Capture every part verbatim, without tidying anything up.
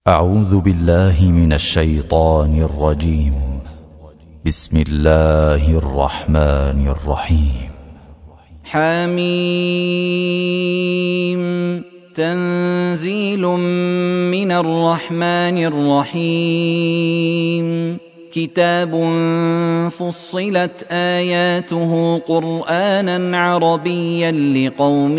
أعوذ بالله من الشيطان الرجيم. بسم الله الرحمن الرحيم. حميم تنزيل من الرحمن الرحيم. كتاب فصلت آياته قرآنا عربيا لقوم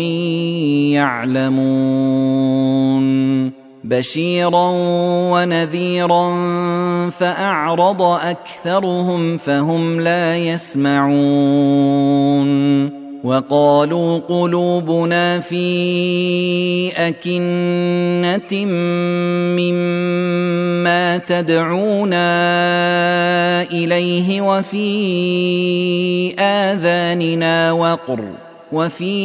يعلمون. بشيرا ونذيرا فأعرض أكثرهم فهم لا يسمعون. وقالوا قلوبنا في أكنة مما تدعونا إليه وفي آذاننا وقر وفي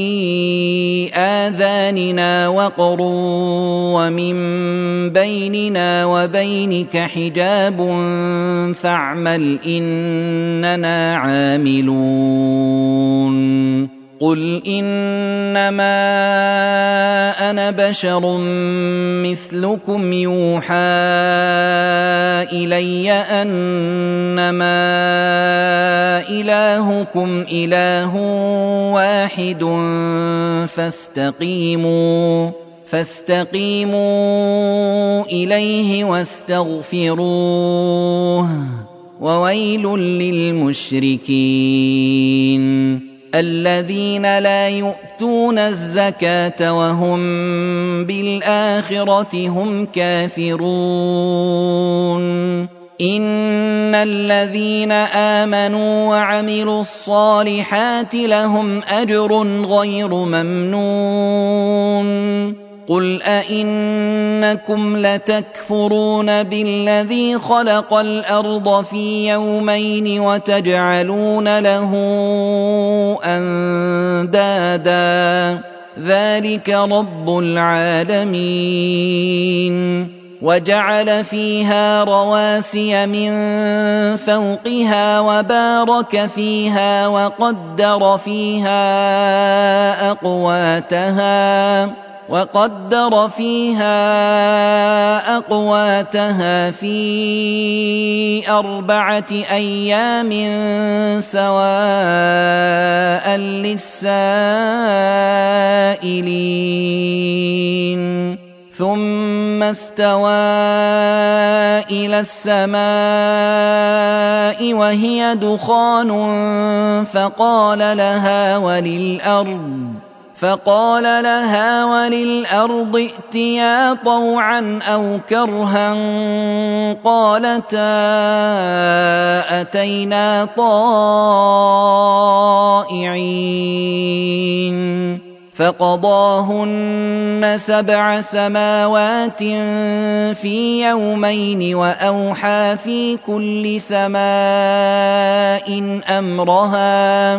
آذاننا وقر ومن بيننا وبينك حجاب فاعمل إننا عاملون. قل إنما أنا بشر مثلكم يوحى إلي أنما إلهكم إله واحد فاستقيموا فاستقيموا إليه واستغفروه وويل للمشركين الذين لا يؤتون الزكاة وهم بالآخرة هم كافرون. إن الذين آمنوا وعملوا الصالحات لهم أجر غير ممنون. قل أئنكم لتكفرون بالذي خلق الأرض في يومين وتجعلون له أندادا ذلك رب العالمين. وجعل فيها رواسي من فوقها وبارك فيها وقدر فيها أقواتها وقدر فيها أقواتها في أربعة أيام سواء للسائلين. ثم استوى إلى السماء وهي دخان فقال لها وللأرض فقال لها وللأرض ائتيا طوعا أو كرها قالتا أتينا طائعين. فقضاهن سبع سماوات في يومين وأوحى في كل سماء أمرها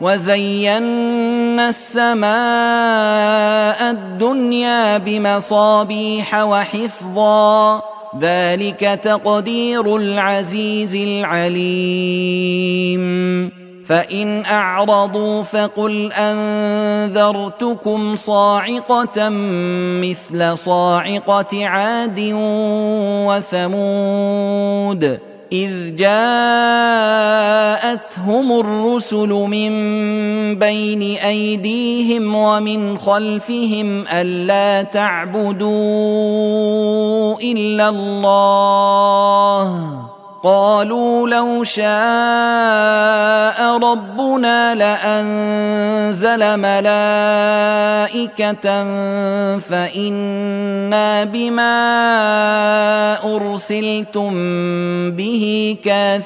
وزينا السماء الدنيا بمصابيح وحفظا ذلك تقدير العزيز العليم. فإن أعرضوا فقل أنذرتكم صاعقة مثل صاعقة عاد وثمود إذ جاءتهم الرسل من بين أيديهم ومن خلفهم ألا تعبدوا إلا الله قالوا لو شاء ربنا لأنزل ملائكة فإنا بما أرسلتم به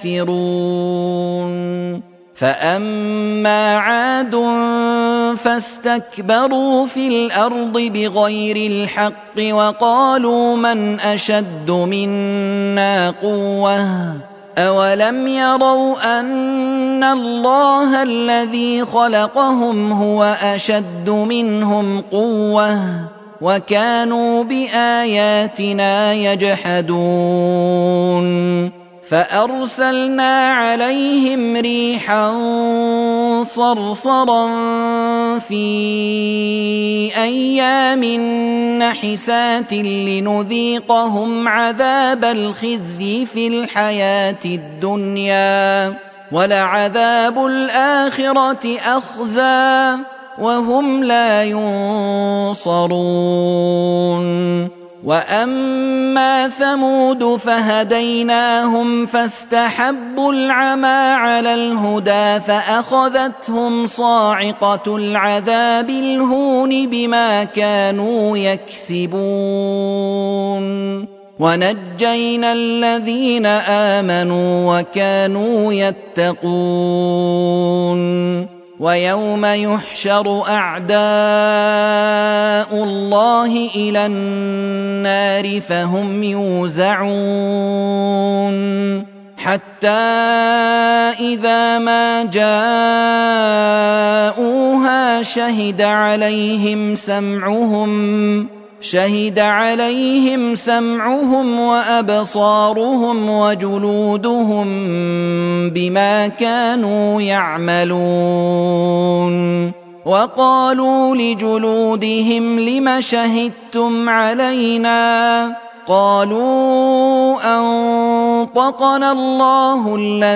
كافرون. فأما عاد فاستكبروا في الأرض بغير الحق وقالوا من أشد منا قوة أولم يروا أن الله الذي خلقهم هو أشد منهم قوة وكانوا بآياتنا يجحدون. فأرسلنا عليهم ريحا صرصرا في أيام نحسات لنذيقهم عذاب الخزي في الحياة الدنيا ولعذاب الآخرة أخزى وهم لا ينصرون. وأما ثمود فهديناهم فاستحبوا العمى على الهدى فأخذتهم صاعقة العذاب الهون بما كانوا يكسبون. ونجينا الذين آمنوا وكانوا يتقون. ويوم يحشر أعداء الله إلى النار فهم يوزعون حتى إذا ما جاءوها شهد عليهم سمعهم شهد عليهم سمعهم وأبصارهم وجلودهم بما كانوا يعملون. وقالوا لجلودهم لم شهدتم علينا قالوا أنطقنا الله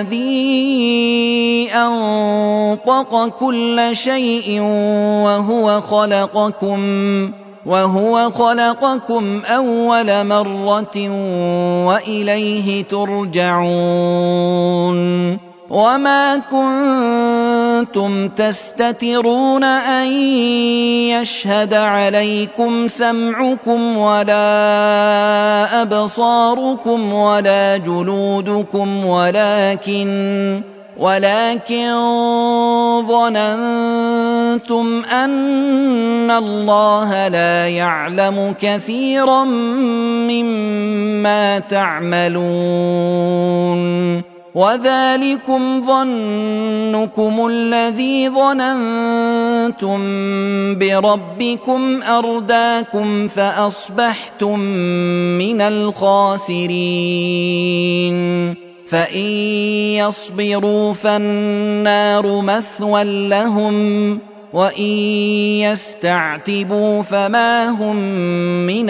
الذي أنطق كل شيء وهو خلقكم وهو خلقكم أول مرة وإليه ترجعون. وما كنتم تستترون أن يشهد عليكم سمعكم ولا أبصاركم ولا جلودكم ولكن ولكن ظننتم أن الله لا يعلم كثيرا مما تعملون. وذلكم ظنكم الذي ظننتم بربكم أرداكم فأصبحتم من الخاسرين. فإن يصبروا فالنار مثوى لهم وإن يستعتبوا فما هم من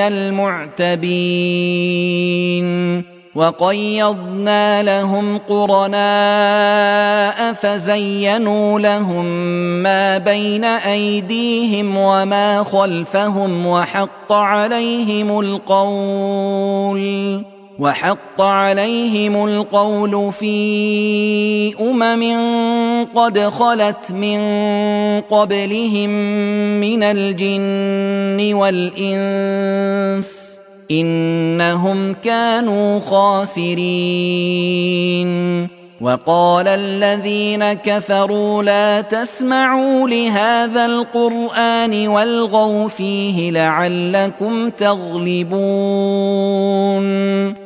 المعتبين. وقيضنا لهم قرناء فزينوا لهم ما بين أيديهم وما خلفهم وحق عليهم القول وحق عليهم القول في أمم قد خلت من قبلهم من الجن والإنس إنهم كانوا خاسرين. وقال الذين كفروا لا تسمعوا لهذا القرآن والغوا فيه لعلكم تغلبون.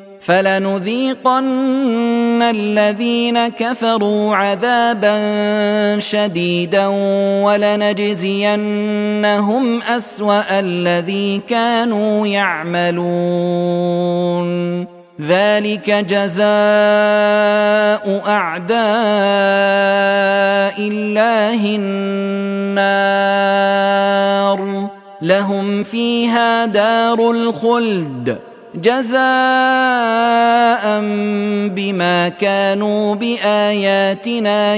فلنذيقن الذين كفروا عذابا شديدا ولنجزينهم أسوأ الذي كانوا يعملون. ذلك جزاء أعداء الله النار لهم فيها دار الخلد جزاء بما كانوا بآياتنا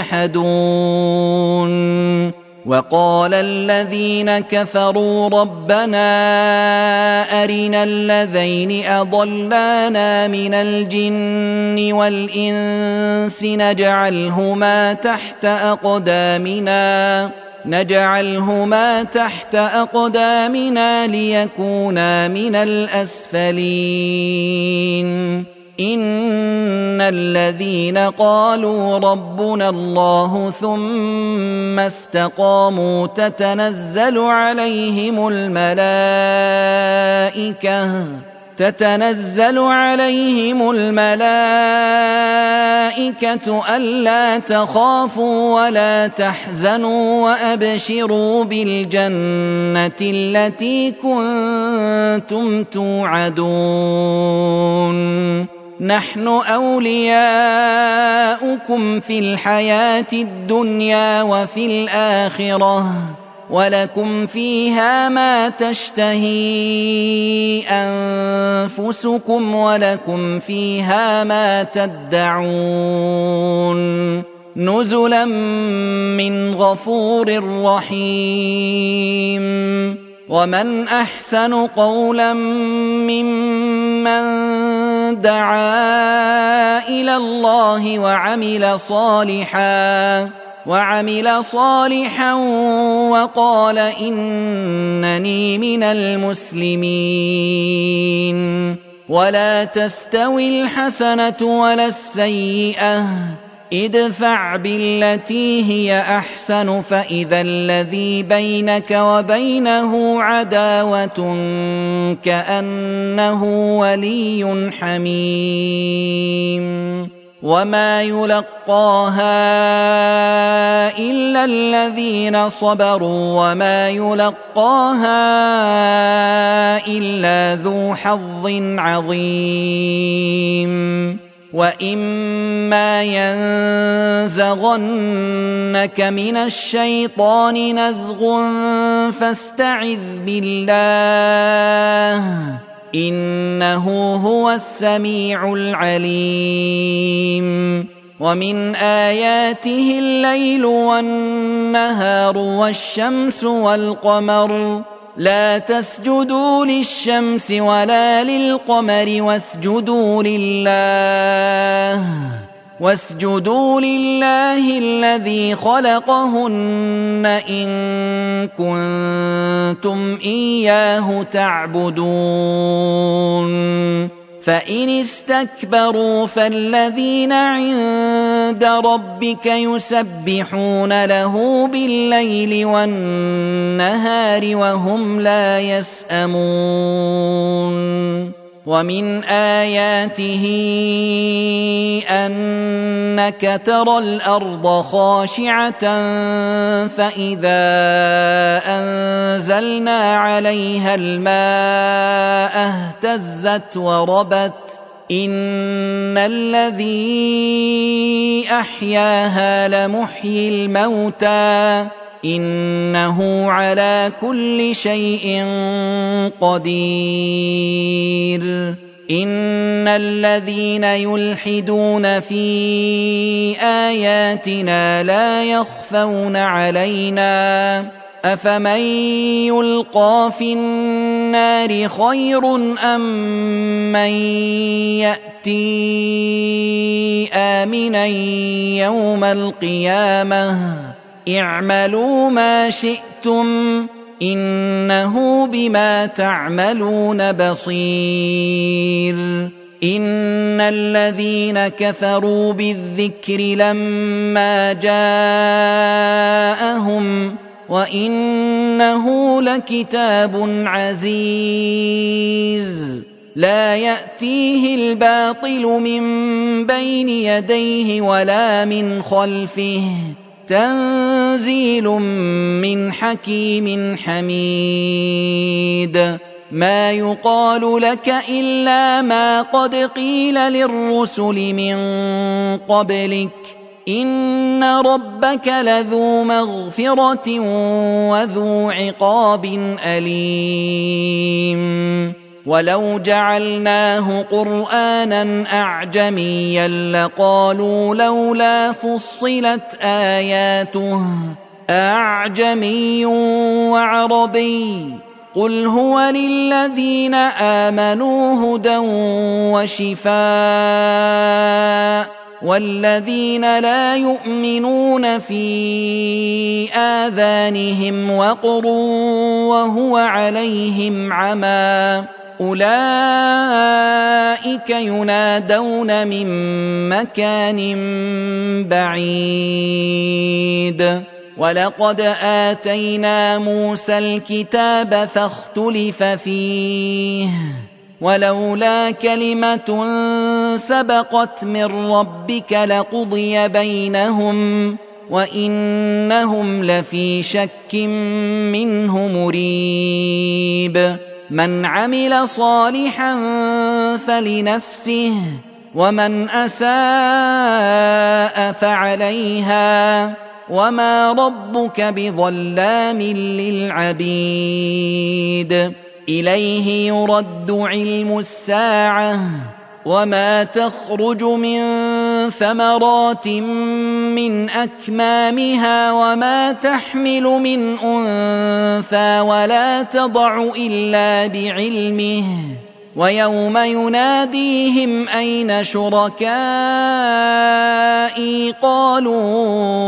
يجحدون. وقال الذين كفروا ربنا أرنا الذين أضلانا من الجن والإنس نجعلهما تحت أقدامنا نجعلهما تحت أقدامنا ليكونا من الأسفلين. إن الذين قالوا ربنا الله ثم استقاموا تتنزل عليهم الملائكة تتنزل عليهم الملائكة ألا تخافوا ولا تحزنوا وأبشروا بالجنة التي كنتم توعدون نحن أولياؤكم في الحياة الدنيا وفي الآخرة ولكم فيها ما تشتهي أنفسكم ولكم فيها ما تدعون نزلا من غفور رحيم ومن أحسن قولا ممن دعا إلى الله وعمل صالحا وعمل صالحا وقال إنني من المسلمين ولا تستوي الحسنة ولا السيئة ادفع بالتي هي أحسن فإذا الذي بينك وبينه عداوة كأنه ولي حميم وما يلقاها إلا الذين صبروا وما يلقاها إلا ذو حظ عظيم وإما ينزغنك من الشيطان نزغ فاستعذ بالله إنه هو السميع العليم ومن آياته الليل والنهار والشمس والقمر لا تسجدوا للشمس ولا للقمر واسجدوا لله واسجدوا لله الذي خلقهن إن كنتم إياه تعبدون فإن استكبروا فالذين عند ربك يسبحون له بالليل والنهار وهم لا يسأمون ومن آياته أنك ترى الأرض خاشعة فإذا أنزلنا عليها الماء اهتزت وربت إن الذي أحياها لمحيي الموتى إنه على كل شيء قدير إن الذين يلحدون في آياتنا لا يخفون علينا أفمن يلقى في النار خير أم من يأتي آمنا يوم القيامة اعملوا ما شئتم إنه بما تعملون بصير إن الذين كفروا بالذكر لما جاءهم وإنه لكتاب عزيز لا يأتيه الباطل من بين يديه ولا من خلفه تنزيل من حكيم حميد ما يقال لك إلا ما قد قيل للرسل من قبلك إن ربك لذو مغفرة وذو عقاب أليم ولو جعلناه قرآنا أعجميا لقالوا لولا فصلت آياته أعجمي وعربي قل هو للذين آمنوا هدى وشفاء والذين لا يؤمنون في آذانهم وقر وهو عليهم عمى أولئك ينادون من مكان بعيد ولقد آتينا موسى الكتاب فاختلف فيه ولولا كلمة سبقت من ربك لقضي بينهم وإنهم لفي شك منه مريب من عمل صالحا فلنفسه ومن أساء فعليها وما ربك بظلام للعبيد إليه يرد علم الساعة وما تخرج من ثمرات من أكمامها وما تحمل من أنثى ولا تضع إلا بعلمه ويوم يناديهم أين شركائي قالوا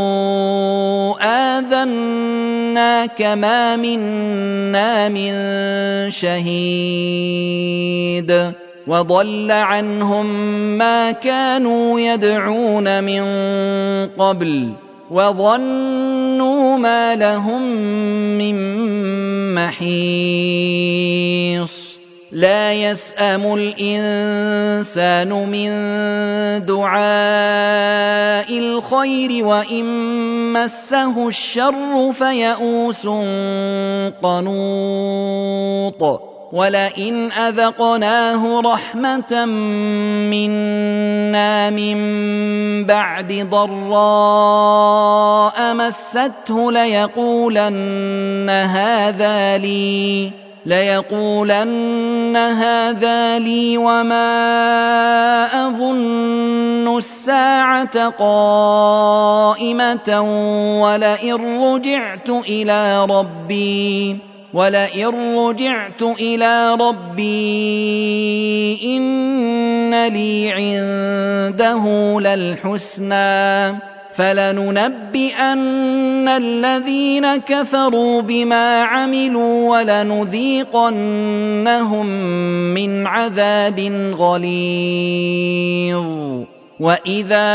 آذناك ما منا من شهيد وضل عنهم ما كانوا يدعون من قبل وظنوا ما لهم من محيص لا يسأم الإنسان من دعاء الخير وإن مسه الشر فيئوس قنوط ولئن أذقناه رحمة منا من بعد ضراء مسته ليقولن هذا لي ليقولن هذا لي وما أظن الساعة قائمة ولئن رجعت إلى ربي ولئن رجعت إلى ربي إن لي عنده للحسنى فلننبئن الذين كفروا بما عملوا ولنذيقنهم من عذاب غليظ وإذا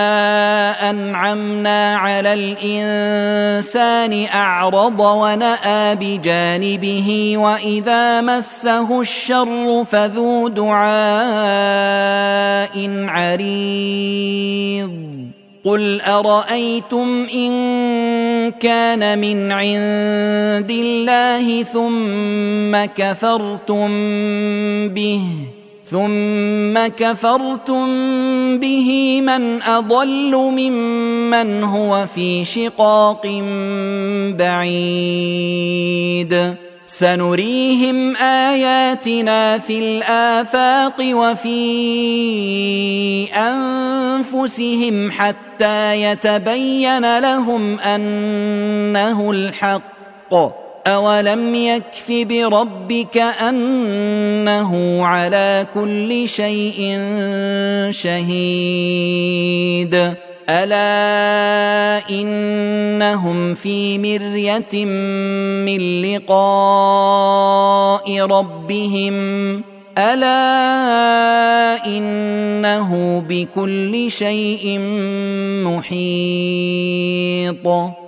أنعمنا على الإنسان أعرض ونأى بجانبه وإذا مسه الشر فذو دعاء عريض قل أرأيتم إن كان من عند الله ثم كفرتم به ثم كفرتم به من أضل ممن هو في شقاق بعيد سنريهم آياتنا في الآفاق وفي أنفسهم حتى يتبين لهم أنه الحق أولم يكف بربك أنه على كل شيء شهيد ألا إنهم في مرية من لقاء ربهم ألا إنه بكل شيء محيط